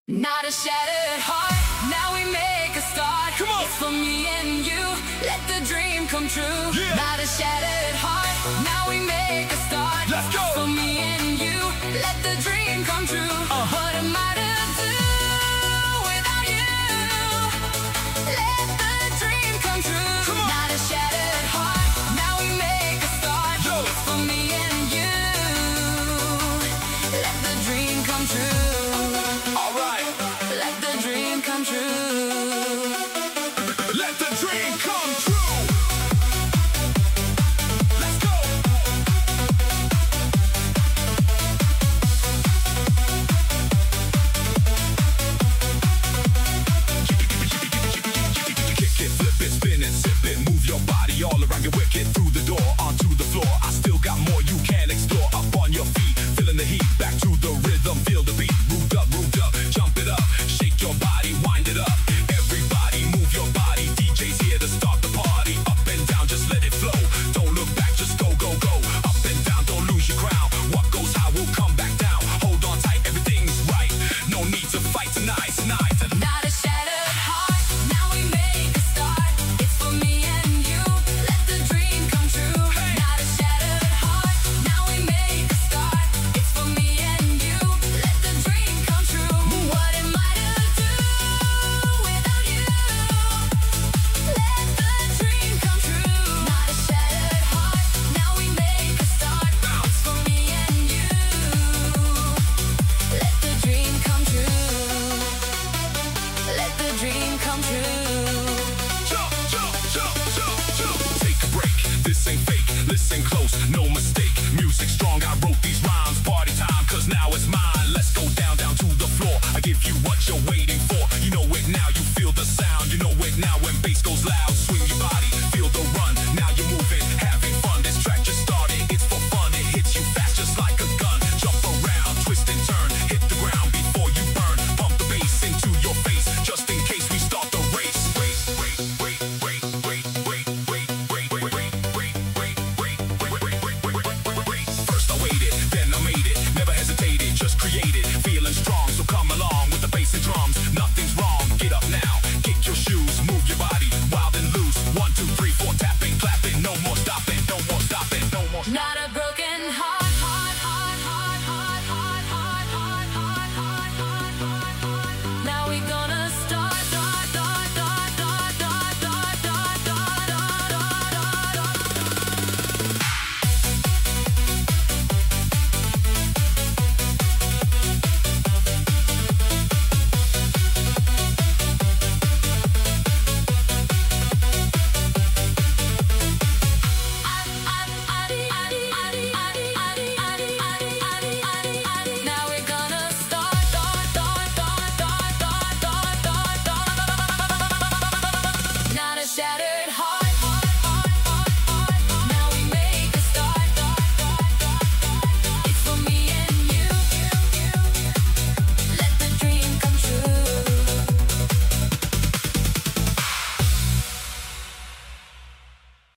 Not a shattered heart, now we make a start. Come on. It's for me and you, let the dream come true. Yeah. Not a shattered heart, now we make a start. Let's go. It's for me and you, let the dream come true. What am I to do without you? Let the dream come true. Come on. Not a shattered heart, now we make a start. Yo. It's for me and you, let the dream come true. Let the dream come true. Let the dream come true. Let's go. Kick it, flip it, spin it, sip it, move your body all around your wicket. Through the door, onto the floor. I still got more you can explore. Up on your feet, feeling the heat. Back to the rhythm, feel the beat. Moved up, jump it up. Shake your body, wind it up. Everybody move your body. DJ's here to start the party. Up and down, just let it flow. Don't look back, just go, go, go. Up and down, don't lose your crown. What goes high will come back down. Hold on tight, everything's right. No need to fight tonight, tonight. Not a shattered heart, now we make a start. It's for me and you, let the dream come true. Not a shattered heart, now we make a start. It's for me and you, let the dream come true. What am I to do without you? Let the dream come true. Not a shattered heart, now we make a start. It's for me and you, let the dream come true. Let the dream come true. Jump, jump, jump, jump, jump. Take a break, this ain't fake. Listen close, no mistake. Music strong, I wrote these rhymes. Party time, cause now it's mine. Let's go down, down to the floor. I give you what you're waiting for.